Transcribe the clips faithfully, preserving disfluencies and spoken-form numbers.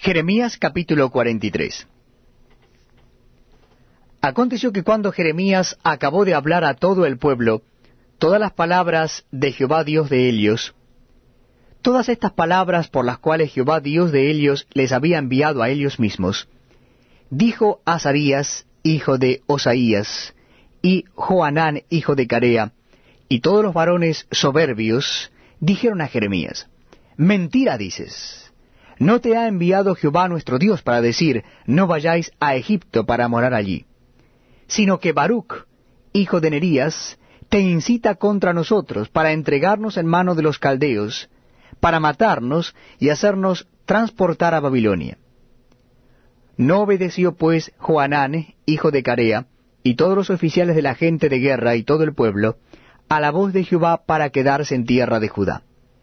Jeremías capítulo cuarenta y tres. Aconteció que cuando Jeremías acabó de hablar a todo el pueblo todas las palabras de Jehová Dios de ellos, todas estas palabras por las cuales Jehová Dios de ellos les había enviado a ellos mismos, dijo Azarías, hijo de Osaías, y Johanán, hijo de Carea, y todos los varones soberbios, dijeron a Jeremías: Mentira dices. ¿No te ha enviado Jehová nuestro Dios para decir, no vayáis a Egipto para morar allí? Sino que Baruc, hijo de Nerías, te incita contra nosotros para entregarnos en mano de los caldeos, para matarnos y hacernos transportar a Babilonia. No obedeció pues Johanán, hijo de Carea, y todos los oficiales de la gente de guerra y todo el pueblo, a la voz de Jehová para quedarse en tierra de Judá.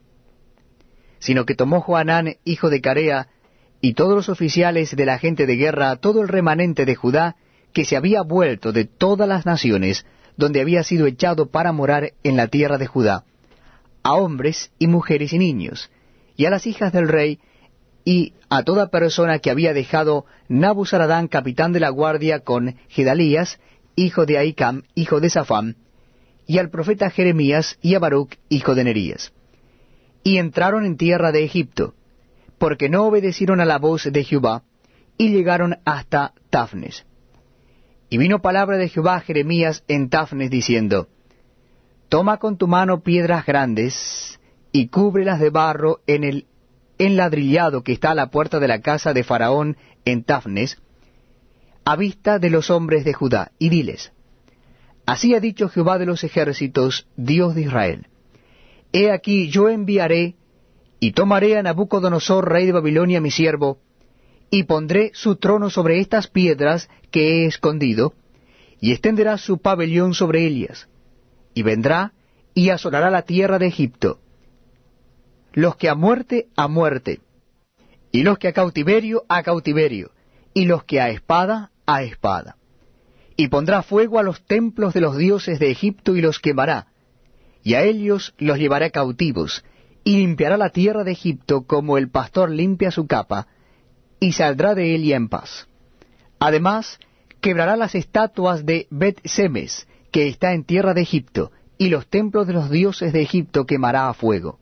Sino que tomó Johanán, hijo de Carea, y todos los oficiales de la gente de guerra, todo el remanente de Judá, que se había vuelto de todas las naciones, donde había sido echado para morar en la tierra de Judá, a hombres y mujeres y niños, y a las hijas del rey, y a toda persona que había dejado Nabuzaradán, capitán de la guardia, con Gedalías, hijo de Ahicam, hijo de Safán, y al profeta Jeremías, y a Baruc, hijo de Nerías. Y entraron en tierra de Egipto, porque no obedecieron a la voz de Jehová, y llegaron hasta Tafnes. Y vino palabra de Jehová a Jeremías en Tafnes, diciendo: Toma con tu mano piedras grandes, y cúbrelas de barro en el enladrillado que está a la puerta de la casa de Faraón en Tafnes, a vista de los hombres de Judá, y diles: Así ha dicho Jehová de los ejércitos, Dios de Israel: He aquí yo enviaré, y tomaré a Nabucodonosor, rey de Babilonia, mi siervo, y pondré su trono sobre estas piedras que he escondido, y extenderá su pabellón sobre ellas, y vendrá y asolará la tierra de Egipto, los que a muerte, a muerte, y los que a cautiverio, a cautiverio, y los que a espada, a espada. Y pondrá fuego a los templos de los dioses de Egipto y los quemará, y a ellos los llevará cautivos, y limpiará la tierra de Egipto como el pastor limpia su capa, y saldrá de ella en paz. Además, quebrará las estatuas de Bet-Semes, que está en tierra de Egipto, y los templos de los dioses de Egipto quemará a fuego.